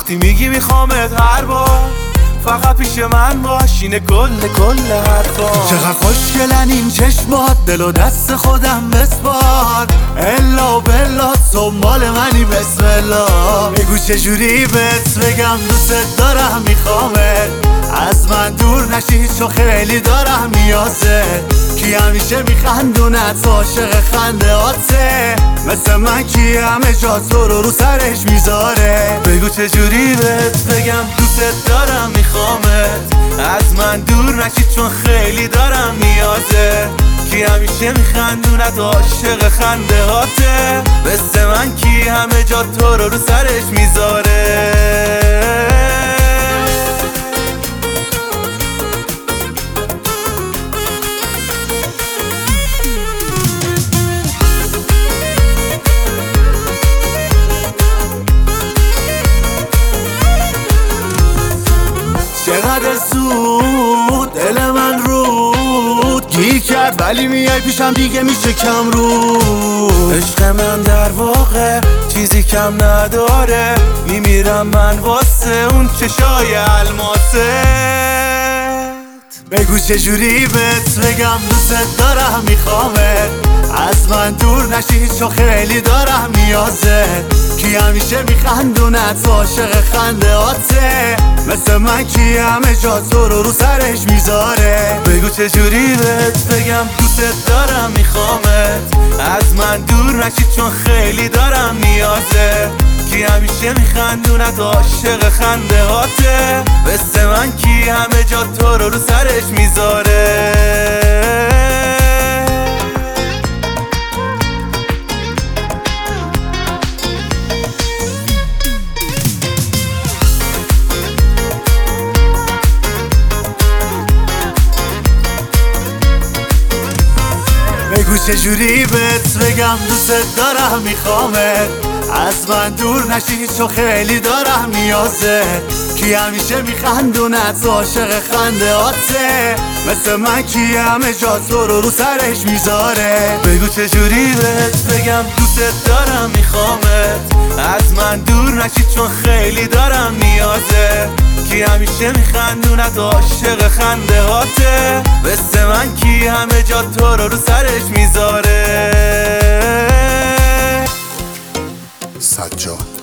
وقتی میگی میخوامت هر بار فقط پیش من باش، اینه کل حرفا. چقدر خوشگلن این چشمات، دل و دست خودم بسپار. الا بلا تو مال منی بسم الله. بگو چجوری بهت بگم دوست دارم میخوامت، از من دور نشی چون خیلی دارم نیازت. کی همیشه میخندونت عاشق خنده هاته، مثل من کی همه جا تو رو سرش میذاره. بگو چجوری بهت بگم دوست دارم میخوامت، از من دور نشی چون خیلی دارم نیازه. کی همیشه میخندونت عاشق خنده هاته، مثل من کی همه جا تو رو سرش میذاره. چقدر زود دل من رود گیر کرد، ولی میای پیشم دیگه میشه کم رو. عشق من در واقع چیزی کم نداره، میمیرم من واسه اون چشای الماست. بگو چجوری بهت بگم دوست دارم میخوامت، از من دور نشی چون خیلی دارم نیازت. کی همیشه میخندونت عاشق خنده هاته، مثل من کی همه جا تو رو سرش میذاره. بگو چجوری بهت بگم دوست دارم میخوامت، از من دور نشی چون خیلی دارم نیازه. کی همیشه میخندونت عاشق خنده هاته، مثل من کی همه جا تو رو سرش میذاره. بگو چجوری بهت بگم دوست دارم میخوامت، از من دور نشی چون خیلی دارم نیازت. کی همیشه میخندونت عاشق خنده هاته، مثل من کی همه جا تو رو سرش میذاره. بگو چجوری بهت بگم دوست دارم میخوامت، از من دور نشی چون خیلی دارم نیازت. کی همیشه میخندونت عاشق خنده هاته، مثل من کی همه جا تو رو سرش میذاره. سجاد